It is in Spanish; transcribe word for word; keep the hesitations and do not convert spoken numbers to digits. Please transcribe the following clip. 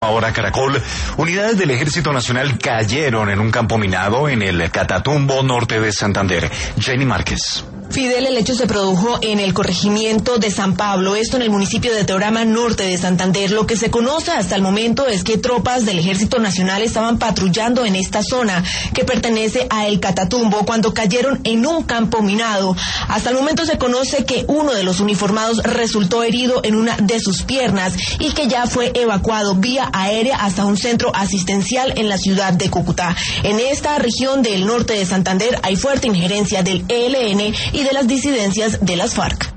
Ahora Caracol, unidades del Ejército Nacional cayeron en un campo minado en el Catatumbo norte de Santander. Jenny Márquez. Fidel, el hecho se produjo en el corregimiento de San Pablo, esto en el municipio de Teorama, norte de Santander. Lo que se conoce hasta el momento es que tropas del Ejército Nacional estaban patrullando en esta zona que pertenece a El Catatumbo cuando cayeron en un campo minado. Hasta el momento se conoce que uno de los uniformados resultó herido en una de sus piernas y que ya fue evacuado vía aérea hasta un centro asistencial en la ciudad de Cúcuta. En esta región del norte de Santander hay fuerte injerencia del E L N y de las disidencias de las FARC.